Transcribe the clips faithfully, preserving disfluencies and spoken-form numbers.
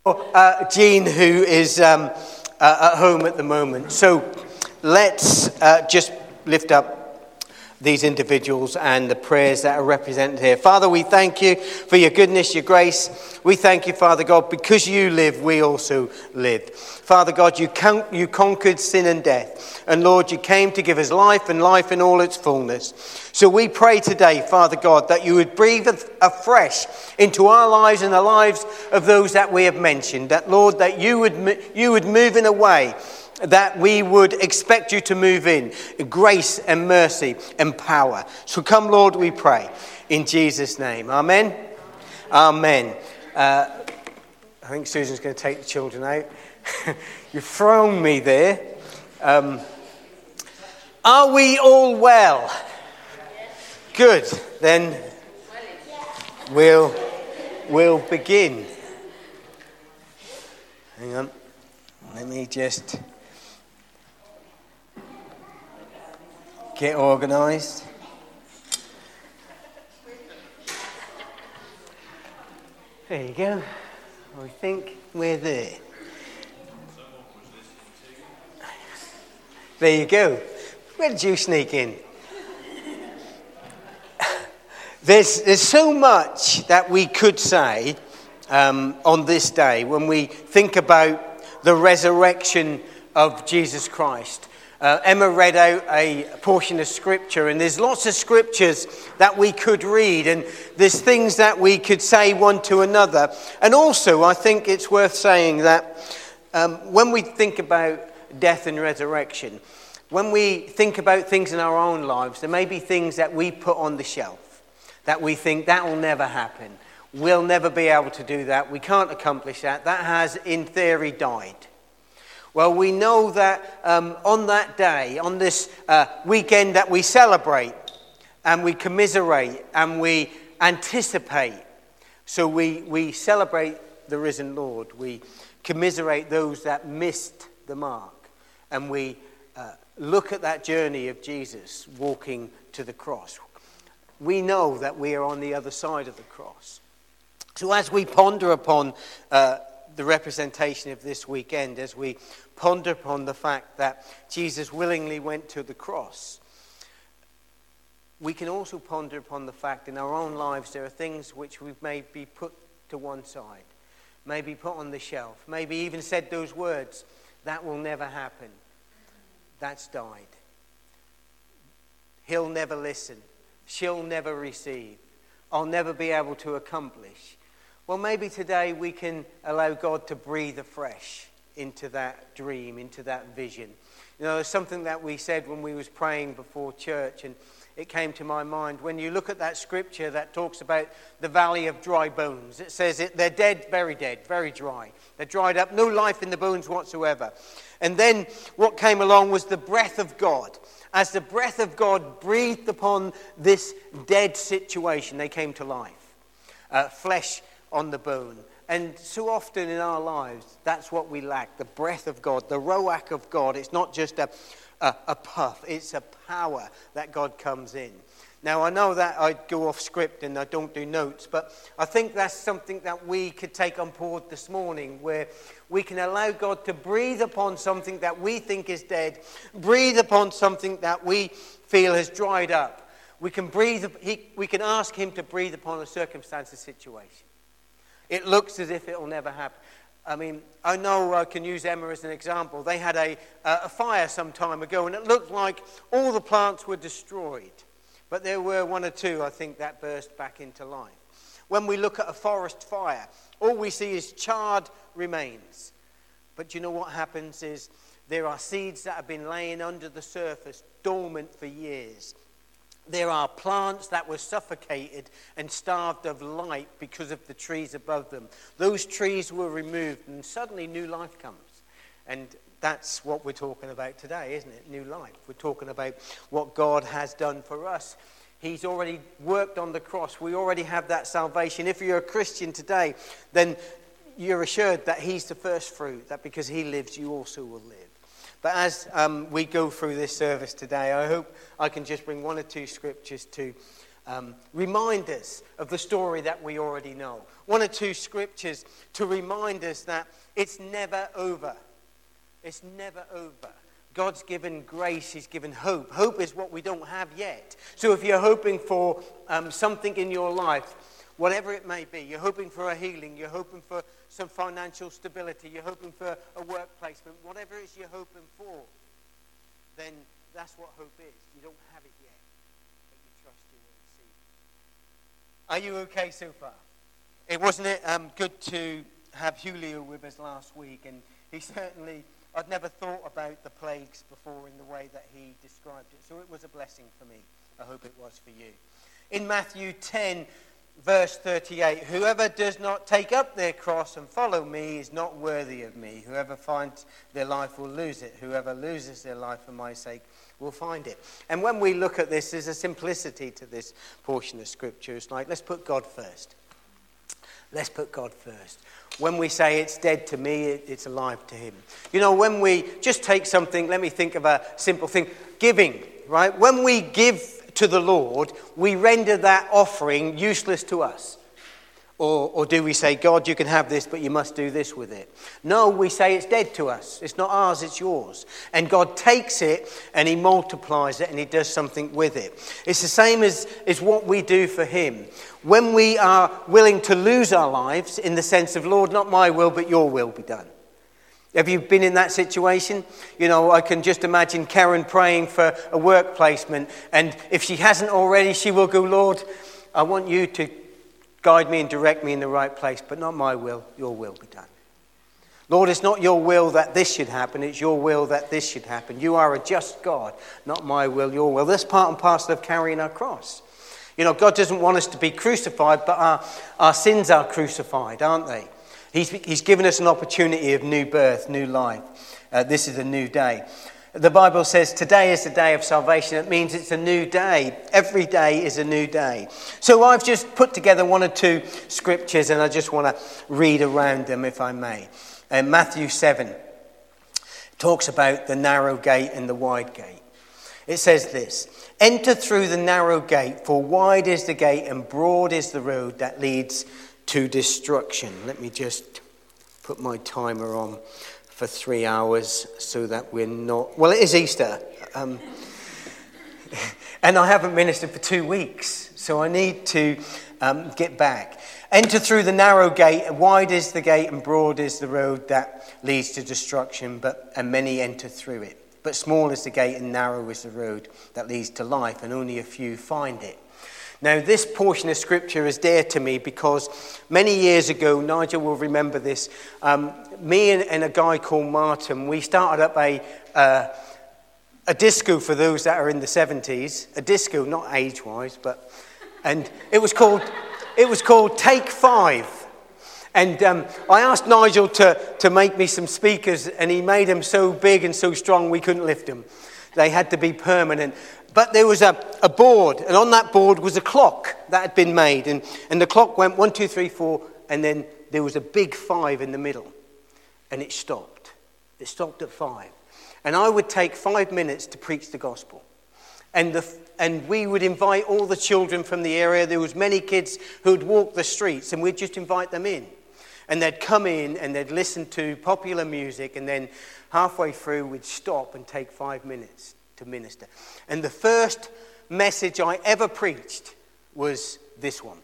Uh, Jean, who is um, uh, at home at the moment. So let's uh, just lift up these individuals and the prayers that are represented here. Father, we thank you for your goodness, your grace. We thank you, Father God, because you live, we also live. Father God, you, con- you conquered sin and death. And Lord, you came to give us life and life in all its fullness. So we pray today, Father God, that you would breathe afresh into our lives and the lives of those that we have mentioned. That, Lord, that you would, you would move in a way that we would expect you to move in, grace and mercy and power. So come, Lord, we pray, in Jesus' name. Amen. Amen. Uh, I think Susan's going to take the children out. You've thrown me there. Um, are we all well? Good. Then we'll, we'll begin. Hang on. Let me just get organised. There you go. I think we're there. There you go. Where did you sneak in? There's, there's so much that we could say um, on this day when we think about the resurrection of Jesus Christ. Uh, Emma read out a portion of scripture, and there's lots of scriptures that we could read, and there's things that we could say one to another. And also, I think it's worth saying that um, when we think about death and resurrection, when we think about things in our own lives, there may be things that we put on the shelf, that we think that will never happen. We'll never be able to do that. We can't accomplish that. That has, in theory, died. Well, we know that um, on that day, on this uh, weekend that we celebrate and we commiserate and we anticipate, so we, we celebrate the risen Lord, we commiserate those that missed the mark, and we uh, look at that journey of Jesus walking to the cross. We know that we are on the other side of the cross. So as we ponder upon uh, the representation of this weekend, as we ponder upon the fact that Jesus willingly went to the cross, we can also ponder upon the fact in our own lives there are things which we've maybe put to one side, maybe put on the shelf, maybe even said those words, that will never happen. That's died. He'll never listen. She'll never receive. I'll never be able to accomplish. Well, maybe today we can allow God to breathe afresh into that dream, into that vision. You know, there's something that we said when we was praying before church, and it came to my mind. When you look at that scripture that talks about the valley of dry bones, it says it, they're dead, very dead, very dry. They're dried up, no life in the bones whatsoever. And then what came along was the breath of God. As the breath of God breathed upon this dead situation, they came to life. Uh, flesh on the bone. And so often in our lives, that's what we lack, the breath of God, the Ruach of God. It's not just a, a, a puff, it's a power that God comes in. Now, I know that I go off script and I don't do notes, but I think that's something that we could take on board this morning, where we can allow God to breathe upon something that we think is dead, breathe upon something that we feel has dried up. We can breathe, he, we can ask him to breathe upon a circumstance, a situation. It looks as if it will never happen. I mean, I know I can use Emma as an example. They had a, a fire some time ago, and it looked like all the plants were destroyed. But there were one or two, I think, that burst back into life. When we look at a forest fire, all we see is charred remains. But you know what happens is there are seeds that have been laying under the surface, dormant for years. There are plants that were suffocated and starved of light because of the trees above them. Those trees were removed, and suddenly new life comes. And that's what we're talking about today, isn't it? New life. We're talking about what God has done for us. He's already worked on the cross. We already have that salvation. If you're a Christian today, then you're assured that he's the first fruit, that because he lives, you also will live. But as um, we go through this service today, I hope I can just bring one or two scriptures to um, reminders of the story that we already know. One or two scriptures to remind us that it's never over. It's never over. God's given grace, he's given hope. Hope is what we don't have yet. So if you're hoping for um, something in your life, whatever it may be, you're hoping for a healing, you're hoping for some financial stability, you're hoping for a work placement, whatever it is you're hoping for, then that's what hope is. You don't have it yet, but you trust you will receive it. Are you okay so far? It wasn't it um, good to have Julio with us last week, and he certainly, I'd never thought about the plagues before in the way that he described it, so it was a blessing for me. I hope it was for you. In Matthew ten, verse thirty-eight, whoever does not take up their cross and follow me is not worthy of me. Whoever finds their life will lose it. Whoever loses their life for my sake will find it. And when we look at this, there's a simplicity to this portion of Scripture. It's like, let's put God first. Let's put God first. When we say it's dead to me, it's alive to him. You know, when we just take something, let me think of a simple thing. Giving, right? When we give to the Lord, we render that offering useless to us. Or, or do we say, God, you can have this, but you must do this with it? No, we say it's dead to us. It's not ours, it's yours. And God takes it and he multiplies it and he does something with it. It's the same as, as what we do for him. When we are willing to lose our lives in the sense of, Lord, not my will, but your will be done. Have you been in that situation? You know, I can just imagine Karen praying for a work placement. And if she hasn't already, she will go, Lord, I want you to guide me and direct me in the right place, but not my will, your will be done. Lord, it's not your will that this should happen, it's your will that this should happen. You are a just God, not my will, your will. That's part and parcel of carrying our cross. You know, God doesn't want us to be crucified, but our, our sins are crucified, aren't they? He's, he's given us an opportunity of new birth, new life. Uh, this is a new day. The Bible says today is the day of salvation. It means it's a new day. Every day is a new day. So I've just put together one or two scriptures and I just want to read around them if I may. Uh, Matthew seven talks about the narrow gate and the wide gate. It says this, enter through the narrow gate, for wide is the gate and broad is the road that leads to destruction. Let me just put my timer on for three hours so that we're not... Well, it is Easter. Um, and I haven't ministered for two weeks, so I need to um, get back. Enter through the narrow gate. Wide is the gate and broad is the road that leads to destruction, but and many enter through it. But small is the gate and narrow is the road that leads to life, and only a few find it. Now, this portion of Scripture is dear to me because many years ago, Nigel will remember this, um, me and, and a guy called Martin, we started up a, uh, a disco for those that are in the seventies. A disco, not age-wise, but... And it was called, it was called Take Five. And um, I asked Nigel to, to make me some speakers, and he made them so big and so strong we couldn't lift them. They had to be permanent. But there was a, a board, and on that board was a clock that had been made. And, and the clock went one, two, three, four, and then there was a big five in the middle. And it stopped. It stopped at five. And I would take five minutes to preach the gospel. And the, and we would invite all the children from the area. There was many kids who would walk the streets, and we'd just invite them in. And they'd come in, and they'd listen to popular music, and then halfway through, we'd stop and take five minutes to minister. And the first message I ever preached was this one.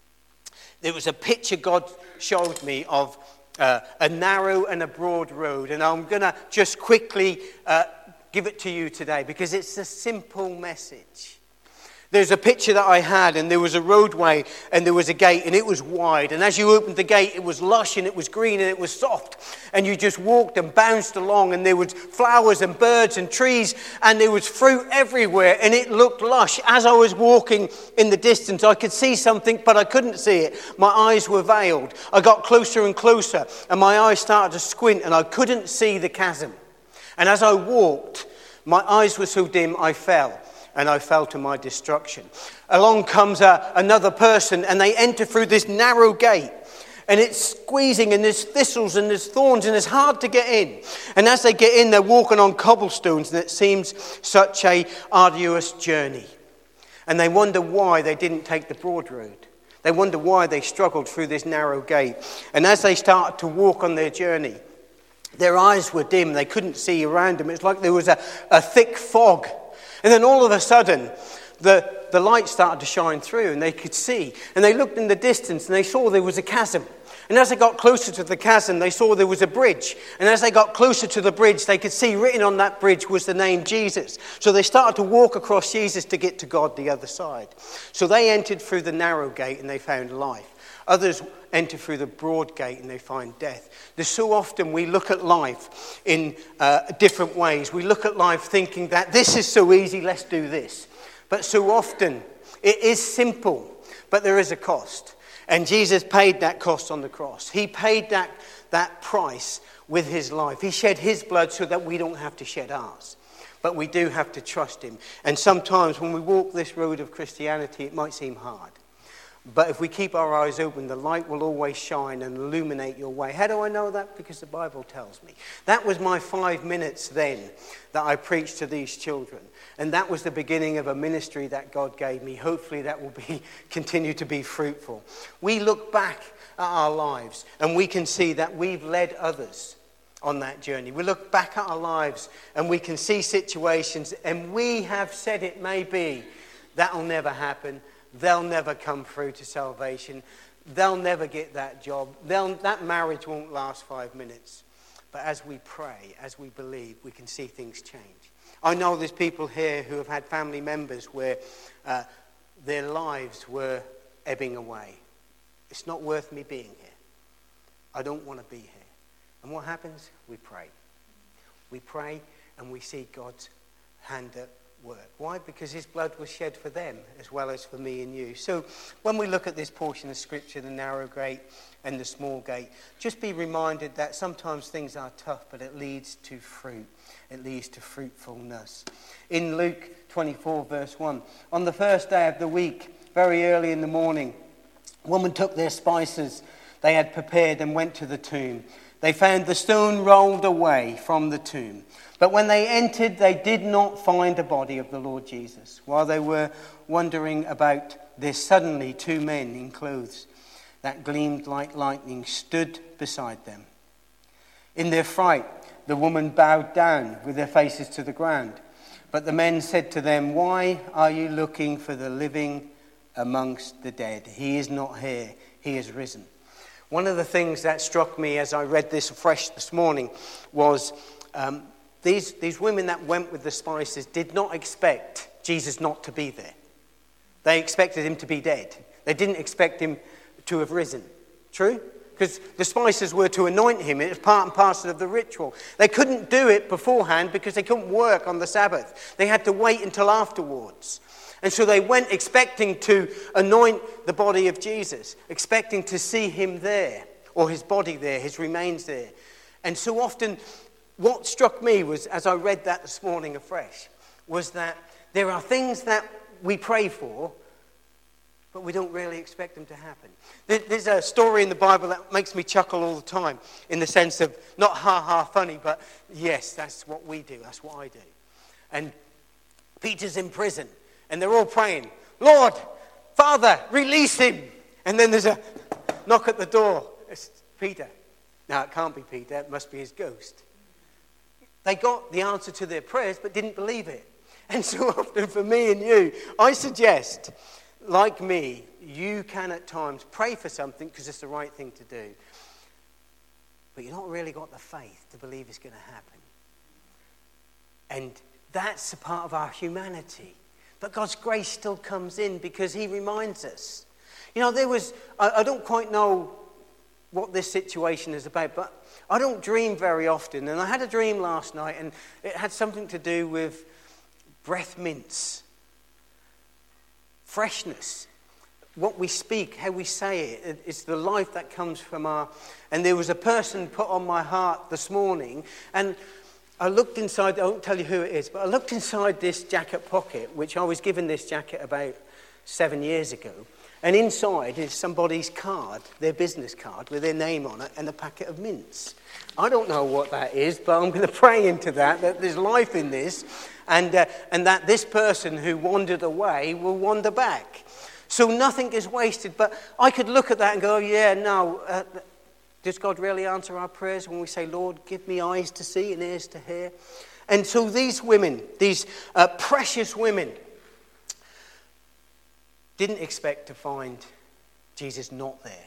There was a picture God showed me of uh, a narrow and a broad road. And I'm going to just quickly uh, give it to you today because it's a simple message. There's a picture that I had, and there was a roadway, and there was a gate, and it was wide. And as you opened the gate, it was lush, and it was green, and it was soft. And you just walked and bounced along, and there was flowers and birds and trees, and there was fruit everywhere, and it looked lush. As I was walking in the distance, I could see something, but I couldn't see it. My eyes were veiled. I got closer and closer, and my eyes started to squint, and I couldn't see the chasm. And as I walked, my eyes were so dim, I fell. And I fell to my destruction. Along comes a, another person, and they enter through this narrow gate. And it's squeezing, and there's thistles, and there's thorns, and it's hard to get in. And as they get in, they're walking on cobblestones, and it seems such a arduous journey. And they wonder why they didn't take the broad road. They wonder why they struggled through this narrow gate. And as they started to walk on their journey, their eyes were dim. They couldn't see around them. It's like there was a, a thick fog. And then all of a sudden, the, the light started to shine through and they could see. And they looked in the distance and they saw there was a chasm. And as they got closer to the chasm, they saw there was a bridge. And as they got closer to the bridge, they could see written on that bridge was the name Jesus. So they started to walk across Jesus to get to God the other side. So they entered through the narrow gate and they found life. Others enter through the broad gate and they find death. There's so often we look at life in uh, different ways. We look at life thinking that this is so easy, let's do this. But so often it is simple, but there is a cost. And Jesus paid that cost on the cross. He paid that, that price with his life. He shed his blood so that we don't have to shed ours. But we do have to trust him. And sometimes when we walk this road of Christianity, it might seem hard. But if we keep our eyes open, the light will always shine and illuminate your way. How do I know that? Because the Bible tells me. That was my five minutes then that I preached to these children. And that was the beginning of a ministry that God gave me. Hopefully that will be continue to be fruitful. We look back at our lives and we can see that we've led others on that journey. We look back at our lives and we can see situations and we have said it may be that'll never happen. They'll never come through to salvation. They'll never get that job. They'll, that marriage won't last five minutes. But as we pray, as we believe, we can see things change. I know there's people here who have had family members where uh, their lives were ebbing away. It's not worth me being here. I don't want to be here. And what happens? We pray. We pray and we see God's hand at work. Why? Because his blood was shed for them as well as for me and you. So when we look at this portion of scripture, the narrow gate and the small gate, just be reminded that sometimes things are tough, but it leads to fruit. It leads to fruitfulness. In Luke twenty-four verse one, on the first day of the week, very early in the morning, a woman took their spices they had prepared and went to the tomb. They found the stone rolled away from the tomb. But when they entered, they did not find the body of the Lord Jesus. While they were wondering about this, suddenly two men in clothes that gleamed like lightning stood beside them. In their fright, the woman bowed down with their faces to the ground. But the men said to them, "Why are you looking for the living amongst the dead? He is not here, he is risen." One of the things that struck me as I read this afresh this morning was um, these, these women that went with the spices did not expect Jesus not to be there. They expected him to be dead. They didn't expect him to have risen. True? Because the spices were to anoint him. It was part and parcel of the ritual. They couldn't do it beforehand because they couldn't work on the Sabbath. They had to wait until afterwards. And so they went expecting to anoint the body of Jesus, expecting to see him there, or his body there, his remains there. And so often, what struck me was, as I read that this morning afresh, was that there are things that we pray for, but we don't really expect them to happen. There's a story in the Bible that makes me chuckle all the time, in the sense of not ha-ha funny, but yes, that's what we do, that's what I do. And Peter's in prison. And they're all praying, "Lord, Father, release him." And then there's a knock at the door. It's Peter. Now, it can't be Peter. It must be his ghost. They got the answer to their prayers, but didn't believe it. And so often for me and you, I suggest, like me, you can at times pray for something because it's the right thing to do. But you've not really got the faith to believe it's going to happen. And that's a part of our humanity. But God's grace still comes in because he reminds us. You know, there was, I, I don't quite know what this situation is about, but I don't dream very often. And I had a dream last night, and it had something to do with breath mints, freshness, what we speak, how we say it. It's the life that comes from our... And there was a person put on my heart this morning, and I looked inside, I won't tell you who it is, but I looked inside this jacket pocket, which I was given this jacket about seven years ago. And inside is somebody's card, their business card, with their name on it and a packet of mints. I don't know what that is, but I'm going to pray into that, that there's life in this, and, uh, and that this person who wandered away will wander back. So nothing is wasted. But I could look at that and go, yeah, no, uh, does God really answer our prayers when we say, Lord, give me eyes to see and ears to hear? And so these women, these uh, precious women, didn't expect to find Jesus not there.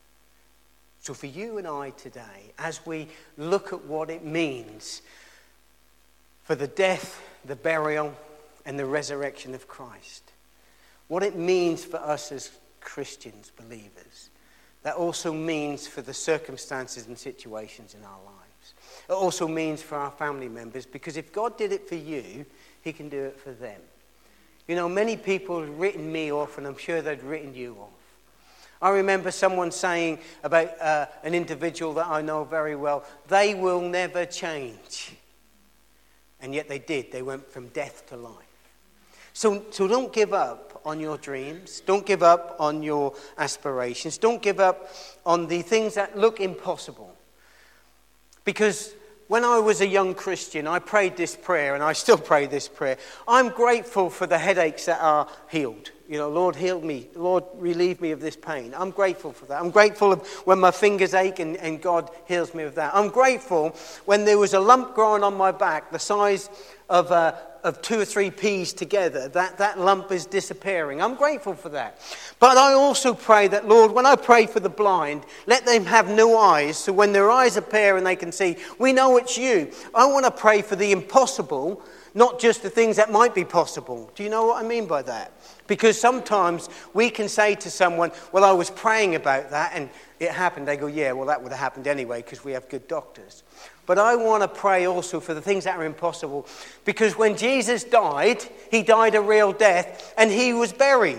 So for you and I today, as we look at what it means for the death, the burial, and the resurrection of Christ, what it means for us as Christians, believers, that also means for the circumstances and situations in our lives. It also means for our family members, because if God did it for you, he can do it for them. You know, many people have written me off, and I'm sure they'd written you off. I remember someone saying about uh, an individual that I know very well, they will never change. And yet they did. They went from death to life. So, so don't give up on your dreams. Don't give up on your aspirations. Don't give up on the things that look impossible. Because when I was a young Christian, I prayed this prayer, and I still pray this prayer. I'm grateful for the headaches that are healed. You know, Lord, heal me. Lord, relieve me of this pain. I'm grateful for that. I'm grateful when my fingers ache and, and God heals me of that. I'm grateful when there was a lump growing on my back the size of uh, of two or three peas together, that, that lump is disappearing. I'm grateful for that. But I also pray that, Lord, when I pray for the blind, let them have no eyes, so when their eyes appear and they can see, we know it's you. I want to pray for the impossible, not just the things that might be possible. Do you know what I mean by that? Because sometimes we can say to someone, well, I was praying about that and it happened. They go, yeah, well, that would have happened anyway because we have good doctors. But I want to pray also for the things that are impossible, because when Jesus died, he died a real death and he was buried.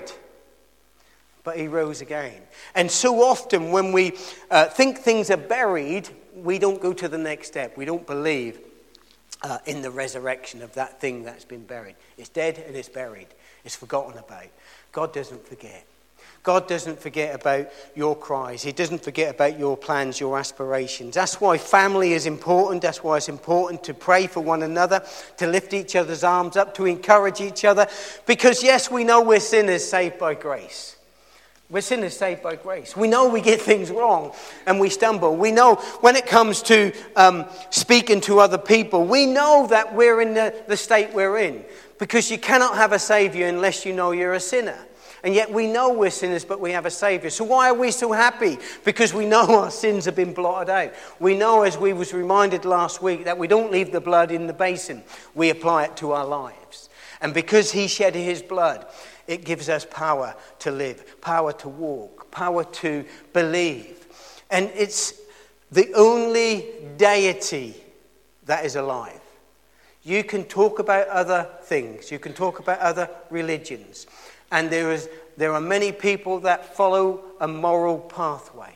But he rose again. And so often when we uh, think things are buried, we don't go to the next step. We don't believe uh, in the resurrection of that thing that's been buried. It's dead and it's buried. It's forgotten about. God doesn't forget. God doesn't forget about your cries. He doesn't forget about your plans, your aspirations. That's why family is important. That's why it's important to pray for one another, to lift each other's arms up, to encourage each other. Because yes, we know we're sinners saved by grace. We're sinners saved by grace. We know we get things wrong and we stumble. We know when it comes to um, speaking to other people, we know that we're in the, the state we're in. Because you cannot have a saviour unless you know you're a sinner. And yet we know we're sinners, but we have a saviour. So why are we so happy? Because we know our sins have been blotted out. We know, as we was reminded last week, that we don't leave the blood in the basin. We apply it to our lives. And because he shed his blood, it gives us power to live, power to walk, power to believe. And it's the only deity that is alive. You can talk about other things. You can talk about other religions. And there is there are many people that follow a moral pathway.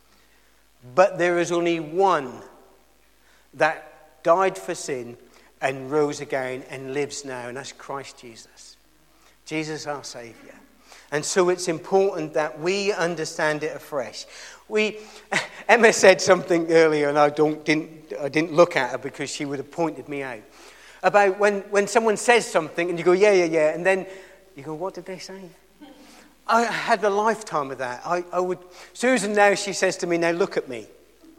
But there is only one that died for sin and rose again and lives now, and that's Christ Jesus. Jesus, our Saviour. And so it's important that we understand it afresh. We, Emma said something earlier, and I don't didn't I didn't look at her because she would have pointed me out. About when, when someone says something and you go, yeah, yeah, yeah, and then you go, what did they say? I had a lifetime of that. I, I would. Susan now, she says to me, now look at me.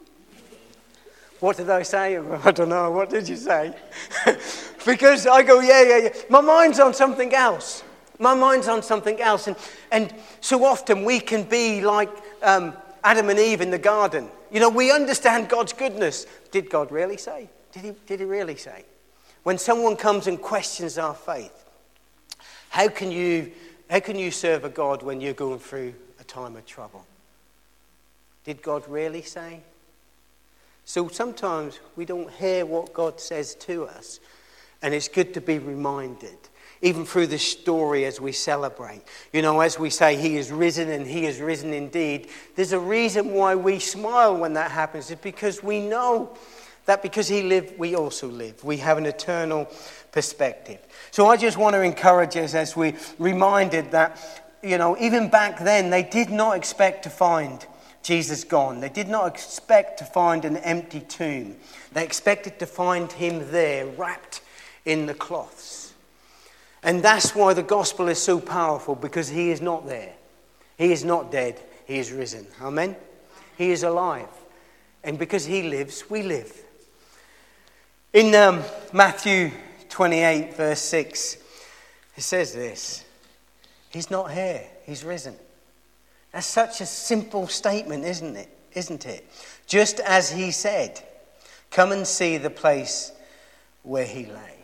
What did I say? I don't know. What did you say? Because I go, yeah, yeah, yeah. My mind's on something else. My mind's on something else. And, and so often we can be like um, Adam and Eve in the garden. You know, we understand God's goodness. Did God really say? Did he, did he really say? When someone comes and questions our faith, how can you how can you serve a God when you're going through a time of trouble? Did God really say? So sometimes we don't hear what God says to us, and it's good to be reminded, even through this story as we celebrate. You know, as we say, he is risen and he is risen indeed. There's a reason why we smile when that happens. It's because we know that because he lived, we also live. We have an eternal perspective. So I just want to encourage us as we're reminded that you know, even back then, they did not expect to find Jesus gone. They did not expect to find an empty tomb. They expected to find him there, wrapped in the cloths. And that's why the gospel is so powerful, because he is not there. He is not dead. He is risen. Amen? He is alive. And because he lives, we live. In um, Matthew twenty-eight, verse six, it says this. He's not here. He's risen. That's such a simple statement, isn't it? Isn't it? Just as he said, come and see the place where he lay.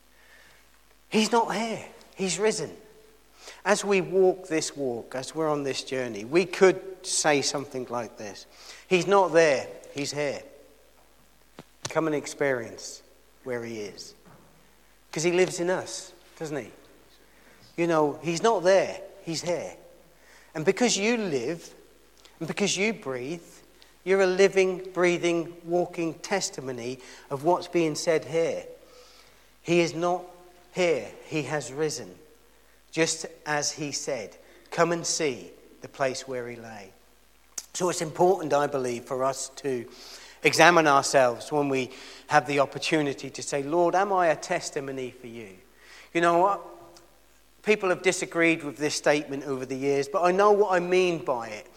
He's not here. He's risen. As we walk this walk, as we're on this journey, we could say something like this. He's not there. He's here. Come and experience where he is. Because he lives in us, doesn't he? You know, he's not there. He's here. And because you live, and because you breathe, you're a living, breathing, walking testimony of what's being said here. He is not here. He has risen. Just as he said, come and see the place where he lay. So it's important, I believe, for us to examine ourselves when we have the opportunity to say, Lord, am I a testimony for you? You know what? People have disagreed with this statement over the years, but I know what I mean by it.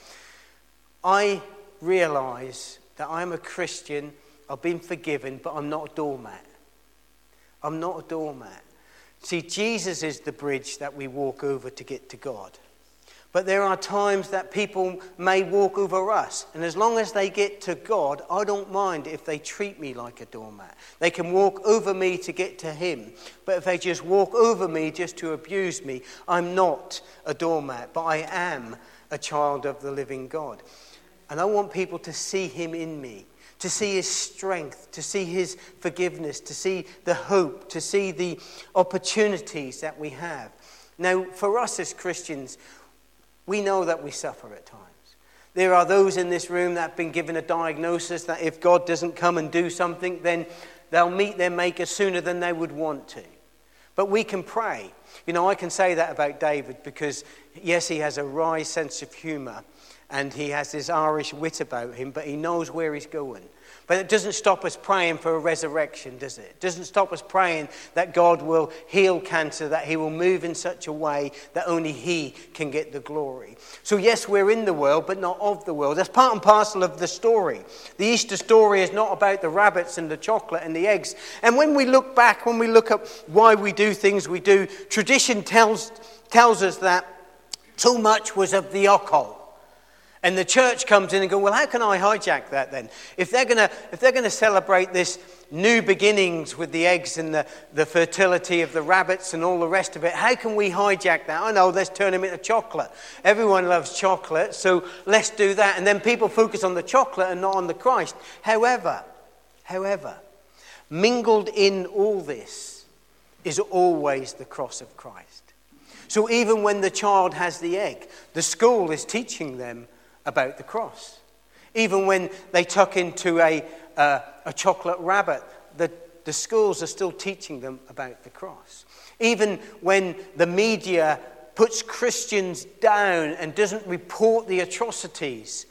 I realise that I'm a Christian, I've been forgiven, but I'm not a doormat. I'm not a doormat. See, Jesus is the bridge that we walk over to get to God. But there are times that people may walk over us. And as long as they get to God, I don't mind if they treat me like a doormat. They can walk over me to get to him. But if they just walk over me just to abuse me, I'm not a doormat. But I am a child of the living God. And I want people to see him in me. To see his strength, to see his forgiveness, to see the hope, to see the opportunities that we have. Now, for us as Christians, we know that we suffer at times. There are those in this room that have been given a diagnosis that if God doesn't come and do something, then they'll meet their Maker sooner than they would want to. But we can pray. You know, I can say that about David because, yes, he has a wry sense of humour and he has this Irish wit about him, but he knows where he's going. But it doesn't stop us praying for a resurrection, does it? It doesn't stop us praying that God will heal cancer, that he will move in such a way that only he can get the glory. So yes, we're in the world, but not of the world. That's part and parcel of the story. The Easter story is not about the rabbits and the chocolate and the eggs. And when we look back, when we look at why we do things we do, tradition tells, tells us that too much was of the occult. And the church comes in and goes, well, how can I hijack that then? If they're going to if they're going to celebrate this new beginnings with the eggs and the, the fertility of the rabbits and all the rest of it, how can we hijack that? I know, let's turn them into chocolate. Everyone loves chocolate, so let's do that. And then people focus on the chocolate and not on the Christ. However, however, mingled in all this is always the cross of Christ. So even when the child has the egg, the school is teaching them about the cross. Even when they tuck into a, uh, a chocolate rabbit, the, the schools are still teaching them about the cross. Even when the media puts Christians down and doesn't report the atrocities,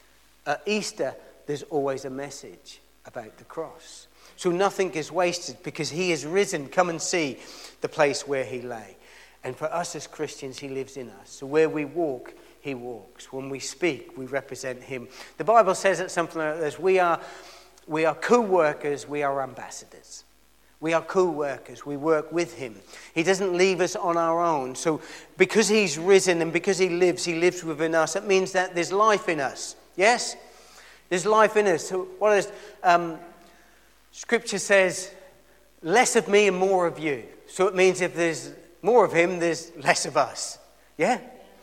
at Easter, there's always a message about the cross. So nothing is wasted because he is risen. Come and see the place where he lay. And for us as Christians, he lives in us. So where we walk, he walks. When we speak, we represent him. The Bible says it something like this. We are, we are co-workers, we are ambassadors. We are co-workers. We work with him. He doesn't leave us on our own. So because he's risen and because he lives, he lives within us. It means that there's life in us. Yes? There's life in us. So what is, um, Scripture says, less of me and more of you. So it means if there's more of him, there's less of us. Yeah?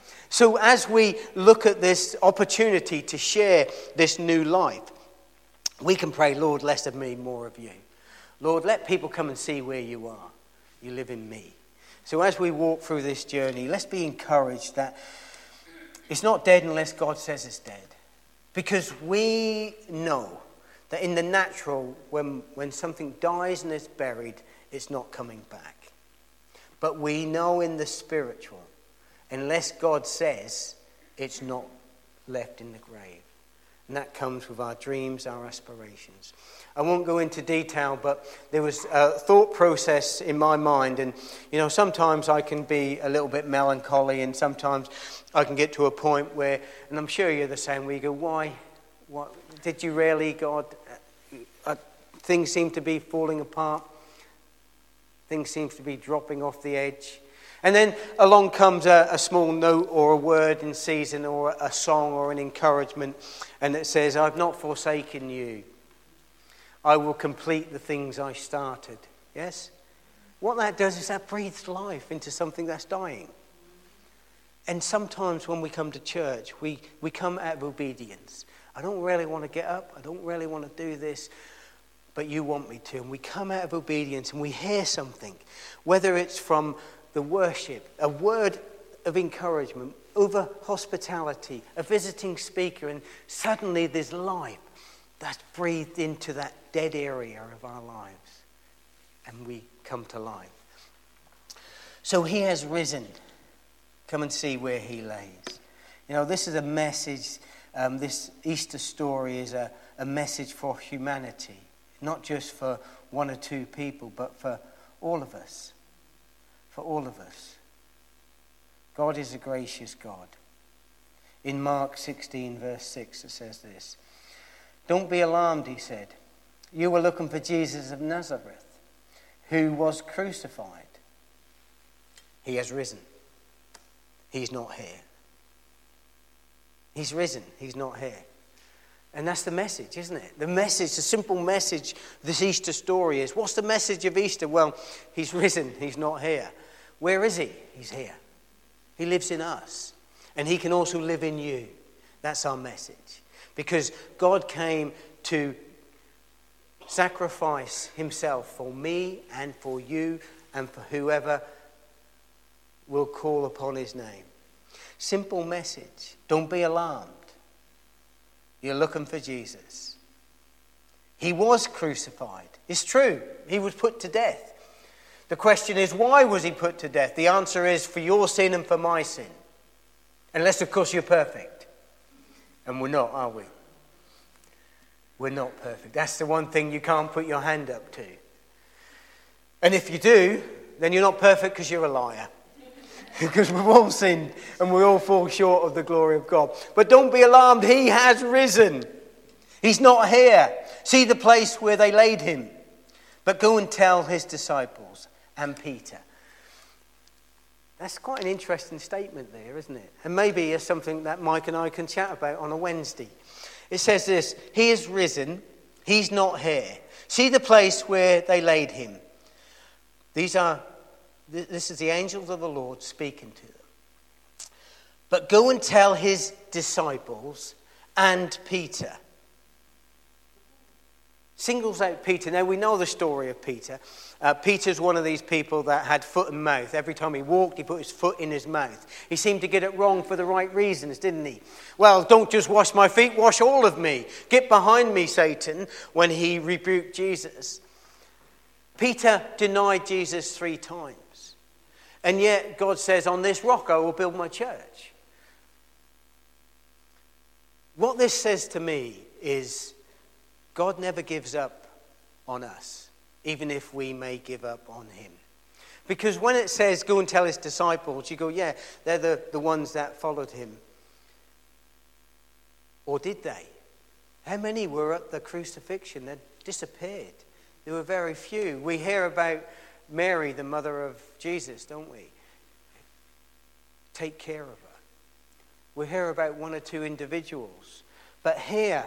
So as we look at this opportunity to share this new life, we can pray, Lord, less of me, more of you. Lord, let people come and see where you are. You live in me. So as we walk through this journey, let's be encouraged that it's not dead unless God says it's dead. Because we know that in the natural, when, when something dies and is buried, it's not coming back. But we know in the spiritual, unless God says, it's not left in the grave. And that comes with our dreams, our aspirations. I won't go into detail, but there was a thought process in my mind. And, you know, sometimes I can be a little bit melancholy, and sometimes I can get to a point where, and I'm sure you're the same, where you go, why? What, did you really, God? Uh, things seem to be falling apart. Things seem to be dropping off the edge. And then along comes a, a small note or a word in season or a song or an encouragement, and it says, I've not forsaken you. I will complete the things I started. Yes? What that does is that breathes life into something that's dying. And sometimes when we come to church, we, we come out of obedience. I don't really want to get up. I don't really want to do this. But you want me to. And we come out of obedience and we hear something. Whether it's from the worship, a word of encouragement, over hospitality, a visiting speaker, and suddenly there's life that's breathed into that dead area of our lives, and we come to life. So he has risen. Come and see where he lays. You know, this is a message, um, this Easter story is a, a message for humanity, not just for one or two people, but for all of us. For all of us. God is a gracious God. In Mark sixteen, verse six, it says this. Don't be alarmed, he said. You were looking for Jesus of Nazareth, who was crucified. He has risen. He's not here. He's risen. He's not here. And that's the message, isn't it? The message, the simple message of this Easter story is, what's the message of Easter? Well, he's risen. He's not here. Where is he? He's here. He lives in us. And he can also live in you. That's our message. Because God came to sacrifice himself for me and for you and for whoever will call upon his name. Simple message. Don't be alarmed. You're looking for Jesus. He was crucified. It's true. He was put to death. The question is, why was he put to death? The answer is, for your sin and for my sin. Unless, of course, you're perfect. And we're not, are we? We're not perfect. That's the one thing you can't put your hand up to. And if you do, then you're not perfect because you're a liar. Because we've all sinned and we all fall short of the glory of God. But don't be alarmed. He has risen. He's not here. See the place where they laid him. But go and tell his disciples and Peter. That's quite an interesting statement there, isn't it? And maybe it's something that Mike and I can chat about on a Wednesday. It says this, he is risen, he's not here. See the place where they laid him. These are, this is the angels of the Lord speaking to them. But go and tell his disciples and Peter. Singles out Peter. Now, we know the story of Peter. Uh, Peter's one of these people that had foot and mouth. Every time he walked, he put his foot in his mouth. He seemed to get it wrong for the right reasons, didn't he? Well, don't just wash my feet, wash all of me. Get behind me, Satan, when he rebuked Jesus. Peter denied Jesus three times. And yet, God says, on this rock I will build my church. What this says to me is, God never gives up on us, even if we may give up on him. Because when it says, go and tell his disciples, you go, yeah, they're the, the ones that followed him. Or did they? How many were at the crucifixion? They disappeared. There were very few. We hear about Mary, the mother of Jesus, don't we? Take care of her. We hear about one or two individuals. But here,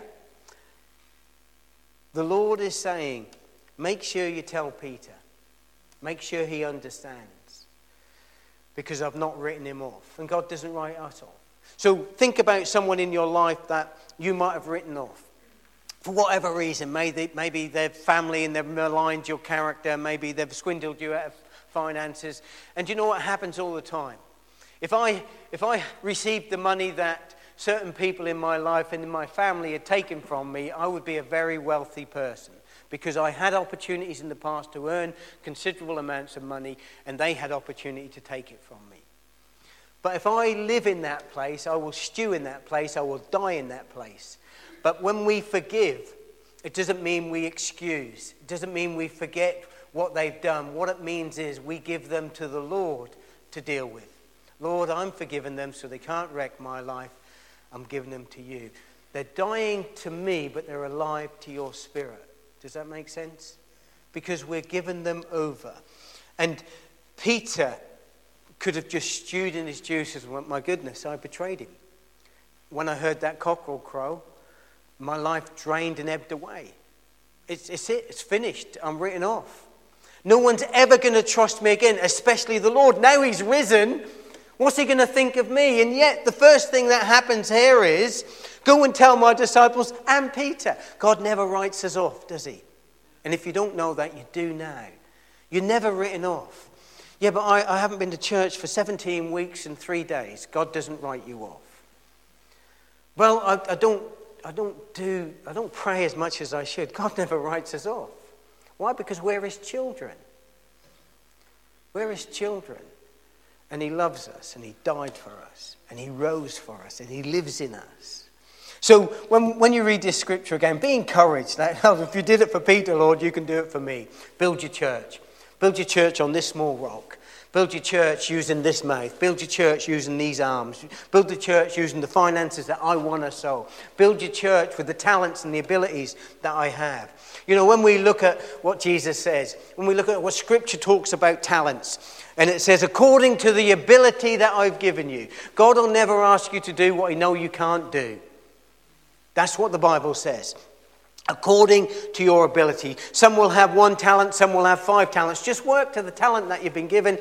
the Lord is saying, make sure you tell Peter. Make sure he understands. Because I've not written him off. And God doesn't write us off. So think about someone in your life that you might have written off. For whatever reason. Maybe, maybe their family and they've maligned your character. Maybe they've swindled you out of finances. And do you know what happens all the time? If I, if I received the money that certain people in my life and in my family had taken from me, I would be a very wealthy person because I had opportunities in the past to earn considerable amounts of money and they had opportunity to take it from me. But if I live in that place, I will stew in that place, I will die in that place. But when we forgive, it doesn't mean we excuse. It doesn't mean we forget what they've done. What it means is we give them to the Lord to deal with. Lord, I'm forgiving them so they can't wreck my life. I'm giving them to you. They're dying to me, but they're alive to your spirit. Does that make sense? Because we're giving them over. And Peter could have just stewed in his juices and went, my goodness, I betrayed him. When I heard that cockerel crow, my life drained and ebbed away. It's, it's it. It's finished. I'm written off. No one's ever going to trust me again, especially the Lord. Now he's risen. What's he going to think of me? And yet the first thing that happens here is, go and tell my disciples and Peter. God never writes us off, does he? And if you don't know that, you do now. You're never written off. Yeah, but I, I haven't been to church for seventeen weeks and three days. God doesn't write you off. Well, I, I don't I don't do I don't pray as much as I should. God never writes us off. Why? Because we're his children. We're his children. And he loves us, and he died for us, and he rose for us, and he lives in us. So when, when you read this scripture again, be encouraged. That, oh, if you did it for Peter, Lord, you can do it for me. Build your church. Build your church on this small rock. Build your church using this mouth. Build your church using these arms. Build the church using the finances that I want to sow. Build your church with the talents and the abilities that I have. You know, when we look at what Jesus says, when we look at what Scripture talks about talents, and it says, according to the ability that I've given you. God will never ask you to do what he knows you can't do. That's what the Bible says. According to your ability. Some will have one talent, some will have five talents. Just work to the talent that you've been given.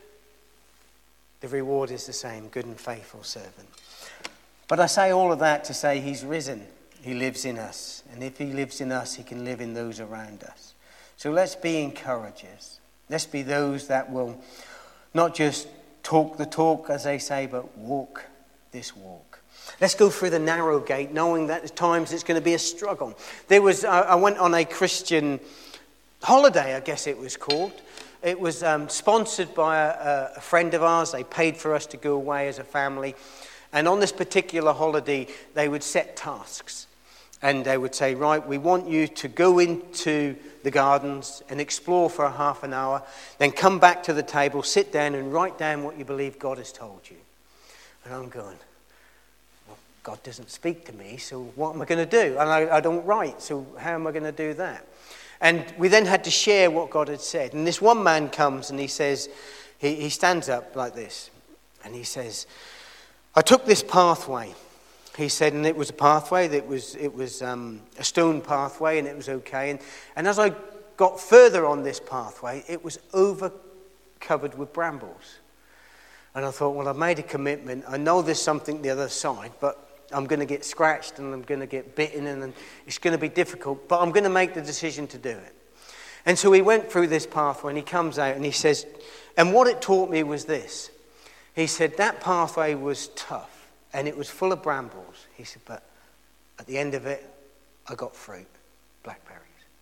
The reward is the same, good and faithful servant. But I say all of that to say he's risen. He lives in us. And if he lives in us, he can live in those around us. So let's be encouragers. Let's be those that will not just talk the talk, as they say, but walk this walk. Let's go through the narrow gate, knowing that at times it's going to be a struggle. There was, uh, I went on a Christian holiday, I guess it was called. It was um, sponsored by a, a friend of ours. They paid for us to go away as a family. And on this particular holiday, they would set tasks. And they would say, right, we want you to go into the gardens and explore for a half an hour, then come back to the table, sit down and write down what you believe God has told you. And I'm going, well, God doesn't speak to me, so what am I going to do? And I, I don't write, so how am I going to do that? And we then had to share what God had said. And this one man comes and he says, he, he stands up like this, and he says, I took this pathway. He said, and it was a pathway, that was it was um, a stone pathway, and it was okay. And, and as I got further on this pathway, it was over covered with brambles. And I thought, well, I've made a commitment. I know there's something the other side, but I'm going to get scratched and I'm going to get bitten, and it's going to be difficult. But I'm going to make the decision to do it. And so he went through this pathway, and he comes out and he says, and what it taught me was this. He said, that pathway was tough. And it was full of brambles. He said, but at the end of it, I got fruit, blackberries.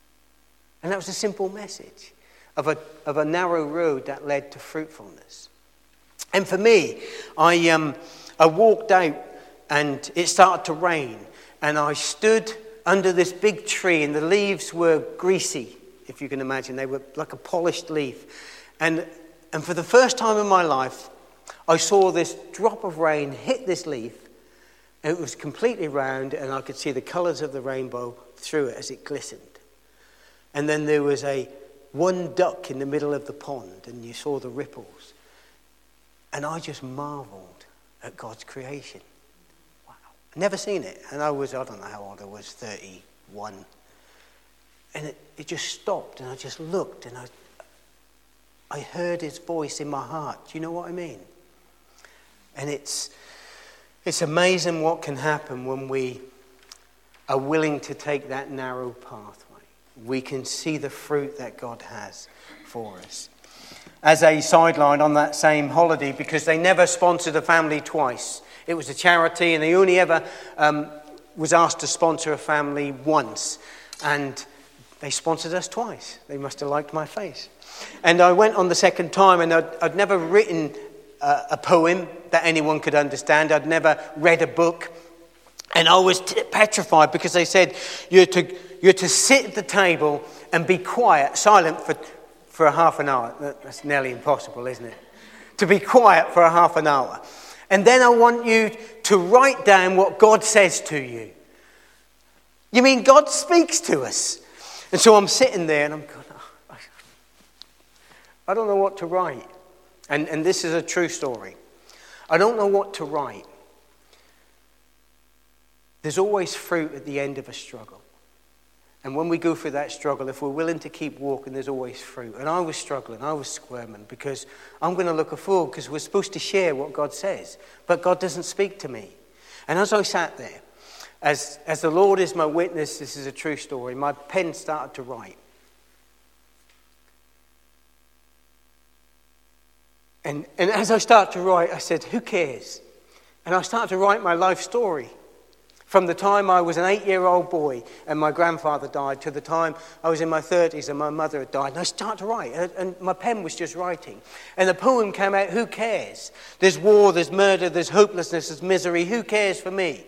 And that was a simple message of a of a narrow road that led to fruitfulness. And for me, I um I walked out and it started to rain. And I stood under this big tree, and the leaves were greasy, if you can imagine. They were like a polished leaf. And and for the first time in my life, I saw this drop of rain hit this leaf, and it was completely round, and I could see the colours of the rainbow through it as it glistened. And then there was a one duck in the middle of the pond, and you saw the ripples. And I just marvelled at God's creation. Wow. I'd never seen it. And I was, I don't know how old I was, thirty-one. And it, it just stopped, and I just looked, and I, I heard his voice in my heart. Do you know what I mean? And it's it's amazing what can happen when we are willing to take that narrow pathway. We can see the fruit that God has for us. As a sideline on that same holiday, because they never sponsored a family twice. It was a charity, and they only ever um, was asked to sponsor a family once. And they sponsored us twice. They must have liked my face. And I went on the second time, and I'd, I'd never written a, a poem that anyone could understand. I'd never read a book. And I was t- petrified because they said you're to, you're to sit at the table and be quiet, silent for, for a half an hour. That's nearly impossible, isn't it? To be quiet for a half an hour. And then I want you to write down what God says to you. You mean God speaks to us? And so I'm sitting there and I'm going, oh, I don't know what to write. And, and this is a true story. I don't know what to write. There's always fruit at the end of a struggle. And when we go through that struggle, if we're willing to keep walking, there's always fruit. And I was struggling, I was squirming, because I'm going to look a fool, because we're supposed to share what God says. But God doesn't speak to me. And as I sat there, as, as the Lord is my witness, this is a true story, my pen started to write. And, and as I started to write, I said, who cares? And I started to write my life story. From the time I was an eight-year-old boy and my grandfather died to the time I was in my thirties and my mother had died. And I started to write, and my pen was just writing. And the poem came out, who cares? There's war, there's murder, there's hopelessness, there's misery. Who cares for me?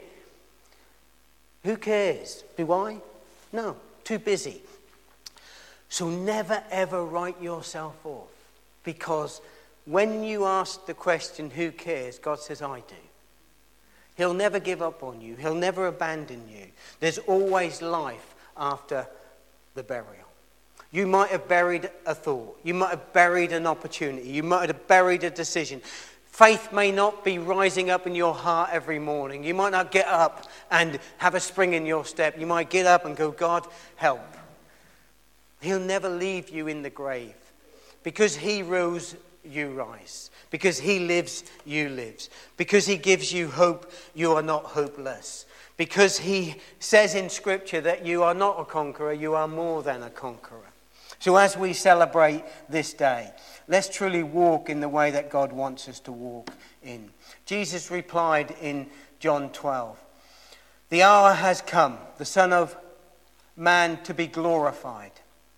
Who cares? Do I? No, too busy. So never, ever write yourself off. Because when you ask the question, who cares? God says, I do. He'll never give up on you. He'll never abandon you. There's always life after the burial. You might have buried a thought. You might have buried an opportunity. You might have buried a decision. Faith may not be rising up in your heart every morning. You might not get up and have a spring in your step. You might get up and go, God, help. He'll never leave you in the grave. Because he rose, you rise. Because he lives, you live. Because he gives you hope, you are not hopeless. Because he says in Scripture that you are not a conqueror, you are more than a conqueror. So as we celebrate this day, let's truly walk in the way that God wants us to walk in. Jesus replied in John twelve, the hour has come, the Son of Man to be glorified.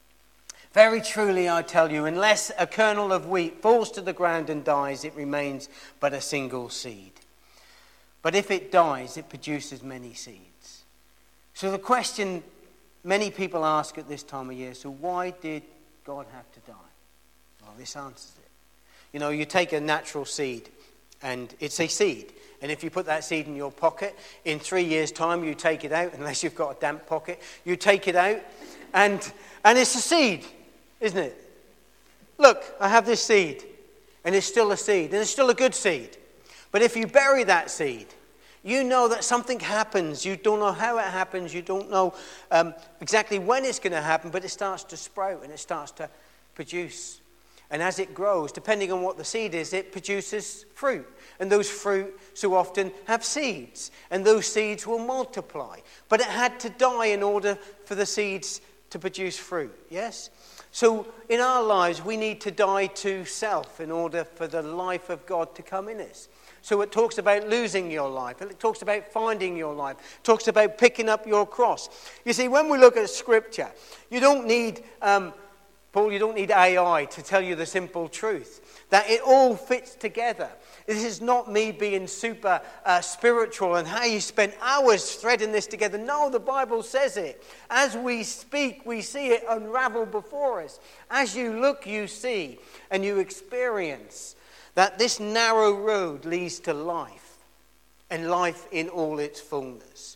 Very truly, I tell you, unless a kernel of wheat falls to the ground and dies, it remains but a single seed. But if it dies, it produces many seeds. So the question many people ask at this time of year, so why did God have to die? Well, this answers it. You know, you take a natural seed, and it's a seed. And if you put that seed in your pocket, in three years' time, you take it out, unless you've got a damp pocket, you take it out, and and it's a seed. Isn't it? Look, I have this seed, and it's still a seed, and it's still a good seed. But if you bury that seed, you know that something happens. You don't know how it happens. You don't know um, exactly when it's going to happen, but it starts to sprout, and it starts to produce. And as it grows, depending on what the seed is, it produces fruit. And those fruit so often have seeds, and those seeds will multiply. But it had to die in order for the seeds to produce fruit, yes? So in our lives, we need to die to self in order for the life of God to come in us. So it talks about losing your life. It talks about finding your life. It talks about picking up your cross. You see, when we look at Scripture, you don't need, um, Paul, you don't need A I to tell you the simple truth. That it all fits together. This is not me being super uh, spiritual and how you spend hours threading this together. No, the Bible says it. As we speak, we see it unravel before us. As you look, you see and you experience that this narrow road leads to life, and life in all its fullness.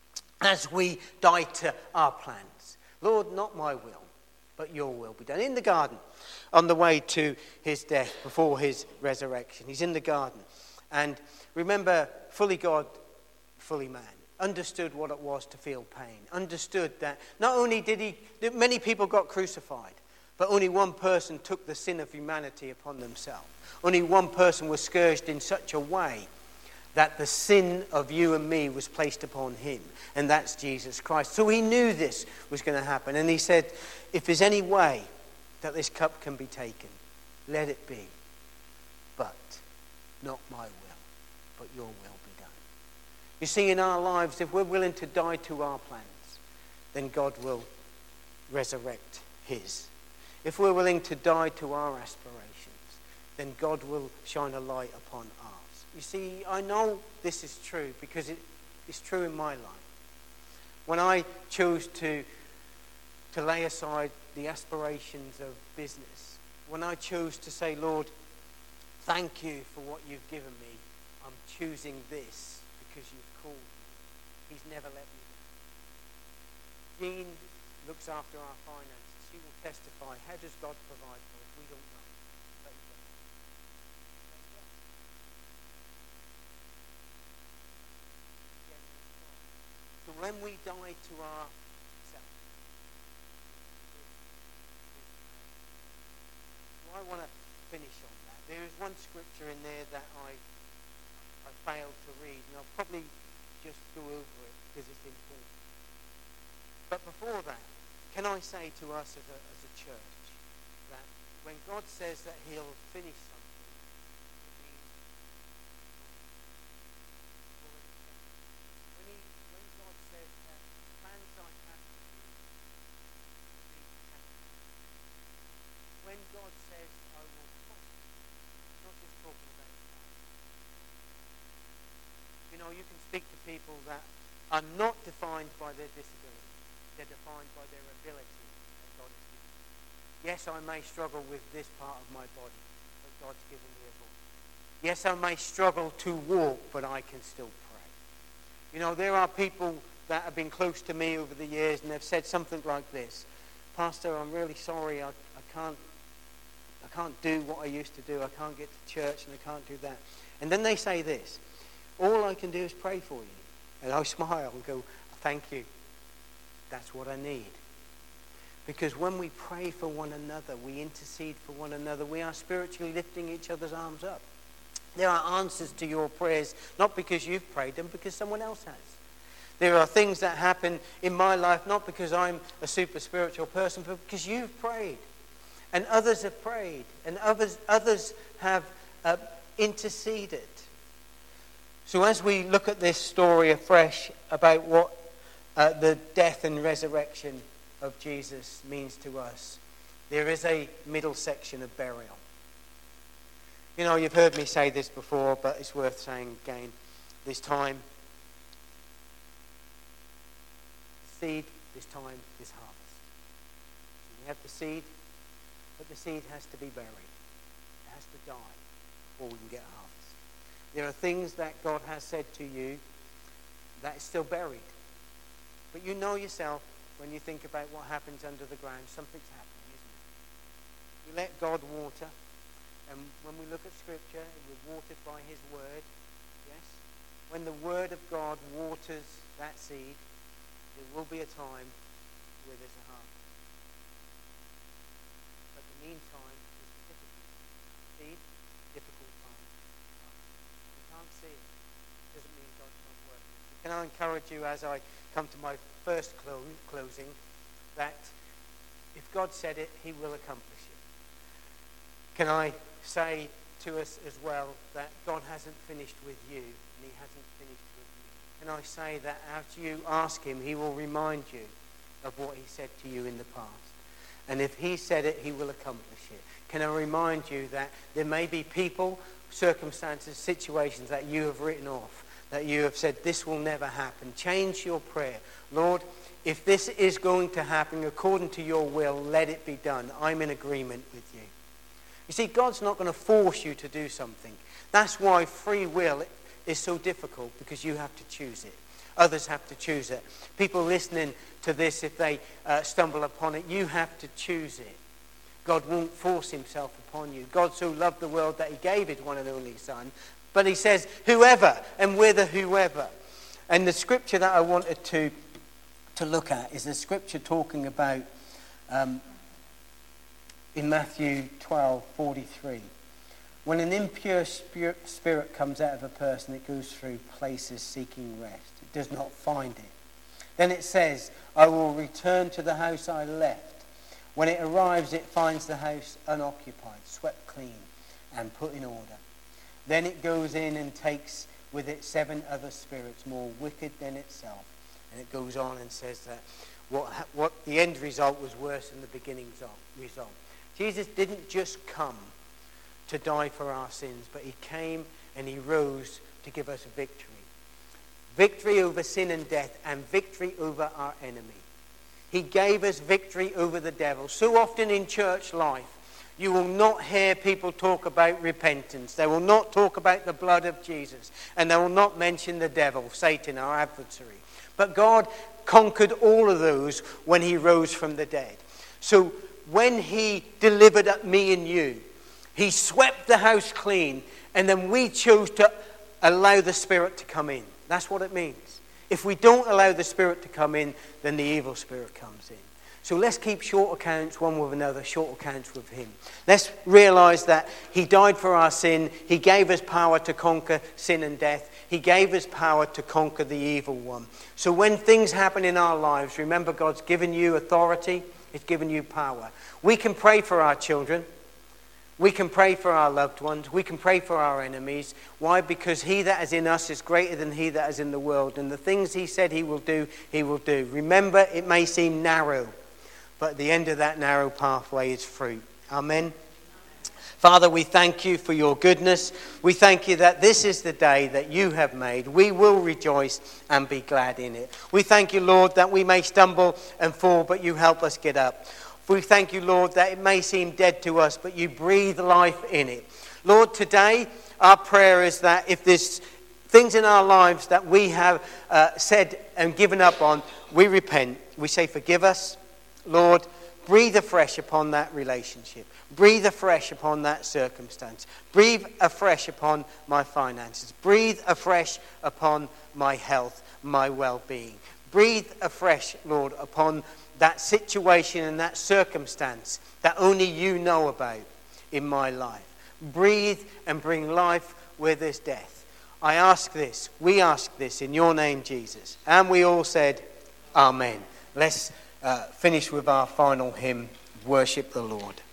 As we die to our plans. Lord, not my will, but your will be done. In the garden, on the way to his death, before his resurrection. He's in the garden. And remember, fully God, fully man. Understood what it was to feel pain. Understood that not only did he, many people got crucified, but only one person took the sin of humanity upon themselves. Only one person was scourged in such a way that the sin of you and me was placed upon him. And that's Jesus Christ. So he knew this was going to happen. And he said, if there's any way that this cup can be taken, let it be. But not my will, but your will be done. You see, in our lives, if we're willing to die to our plans, then God will resurrect his. If we're willing to die to our aspirations, then God will shine a light upon ours. You see, I know this is true because it is true in my life. When I chose to, to lay aside the aspirations of business, when I chose to say, Lord, thank you for what you've given me, I'm choosing this because you've called me. He's never let me down. Jean looks after our finances. She will testify. How does God provide for us? We don't know. But he does. So when we die to ourselves, so I want to finish on that. There is one scripture in there that I I failed to read, and I'll probably just go over it because it's important. But before that, can I say to us as a, as a church that when God says that he'll finish something, it means when, he, when God says that plans I have for you, when God says I will prosper, not just talking about plans. You know, you can speak to people that are not defined by their disability. They're defined by their ability that God has given them. Yes, I may struggle with this part of my body, but God's given me a voice. Yes, I may struggle to walk, but I can still pray. You know, there are people that have been close to me over the years, and they've said something like this: Pastor, I'm really sorry, I, I can't I can't do what I used to do. I can't get to church, and I can't do that. And then they say this: all I can do is pray for you. And I smile and go, thank you. That's what I need. Because when we pray for one another, we intercede for one another, we are spiritually lifting each other's arms up. There are answers to your prayers, not because you've prayed them, because someone else has. There are things that happen in my life, not because I'm a super spiritual person, but because you've prayed. And others have prayed. And others, others have uh, interceded. So as we look at this story afresh about what uh, the death and resurrection of Jesus means to us, there is a middle section of burial. You know, you've heard me say this before, but it's worth saying again this time. Seed, this time, this harvest. So we have the seed, but the seed has to be buried. It has to die before we can get a harvest. There are things that God has said to you that is still buried. But you know yourself, when you think about what happens under the ground, something's happening, isn't it? You let God water, and when we look at Scripture, we're watered by his word, yes? When the word of God waters that seed, there will be a time where there's a harvest. But the meantime is the difficult time. Seed, difficult time. You can't see it. Doesn't mean God's not working. So can I encourage you, as I come to my first clo- closing, that if God said it, he will accomplish it. Can I say to us as well that God hasn't finished with you, and he hasn't finished with me. Can I say that as you ask him, he will remind you of what he said to you in the past. And if he said it, he will accomplish it. Can I remind you that there may be people, circumstances, situations that you have written off, that you have said, this will never happen. Change your prayer. Lord, if this is going to happen according to your will, let it be done. I'm in agreement with you. You see, God's not going to force you to do something. That's why free will is so difficult, because you have to choose it. Others have to choose it. People listening to this, if they uh, stumble upon it, you have to choose it. God won't force himself upon you. God so loved the world that he gave his one and only Son. But he says, whoever, and we're the whoever. And the scripture that I wanted to, to look at is the scripture talking about um, in Matthew twelve forty-three. When an impure spirit, spirit comes out of a person, it goes through places seeking rest. It does not find it. Then it says, I will return to the house I left. When it arrives, it finds the house unoccupied, swept clean, and put in order. Then it goes in and takes with it seven other spirits more wicked than itself. And it goes on and says that what, what the end result was worse than the beginning result. Jesus didn't just come to die for our sins, but he came and he rose to give us victory. Victory over sin and death, and victory over our enemy. He gave us victory over the devil. So often in church life, you will not hear people talk about repentance. They will not talk about the blood of Jesus. And they will not mention the devil, Satan, our adversary. But God conquered all of those when he rose from the dead. So when he delivered me and you, he swept the house clean, and then we chose to allow the Spirit to come in. That's what it means. If we don't allow the Spirit to come in, then the evil spirit comes in. So let's keep short accounts one with another, short accounts with him. Let's realize that he died for our sin. He gave us power to conquer sin and death. He gave us power to conquer the evil one. So when things happen in our lives, remember God's given you authority. He's given you power. We can pray for our children. We can pray for our loved ones. We can pray for our enemies. Why? Because he that is in us is greater than he that is in the world. And the things he said he will do, he will do. Remember, it may seem narrow, but at the end of that narrow pathway is fruit. Amen. Father, we thank you for your goodness. We thank you that this is the day that you have made. We will rejoice and be glad in it. We thank you, Lord, that we may stumble and fall, but you help us get up. We thank you, Lord, that it may seem dead to us, but you breathe life in it. Lord, today our prayer is that if there's things in our lives that we have uh, said and given up on, we repent. We say, forgive us. Lord, breathe afresh upon that relationship. Breathe afresh upon that circumstance. Breathe afresh upon my finances. Breathe afresh upon my health, my well-being. Breathe afresh, Lord, upon that situation and that circumstance that only you know about in my life. Breathe and bring life where there's death. I ask this, we ask this in your name, Jesus. And we all said, Amen. Let's uh, finish with our final hymn, Worship the Lord.